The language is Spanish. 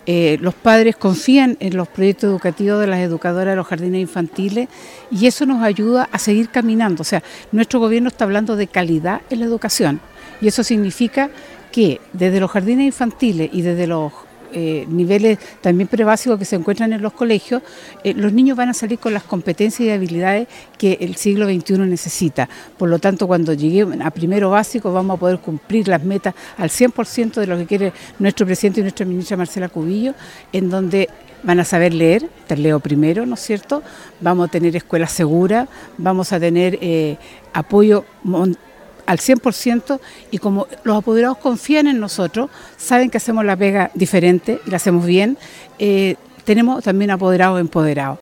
Los padres confían en los proyectos educativos de las educadoras de los jardines infantiles y eso nos ayuda a seguir caminando. O sea, nuestro gobierno está hablando de calidad en la educación y eso significa que desde los jardines infantiles y desde los niveles también prebásicos que se encuentran en los colegios, los niños van a salir con las competencias y habilidades que el siglo XXI necesita. Por lo tanto, cuando lleguemos a primero básico vamos a poder cumplir las metas al 100% de lo que quiere nuestro presidente y nuestra ministra Marcela Cubillos, en donde van a saber leer, te leo primero, ¿no es cierto? Vamos a tener escuelas seguras, vamos a tener apoyo al 100%, y como los apoderados confían en nosotros, saben que hacemos la pega diferente y la hacemos bien, tenemos también apoderados empoderados.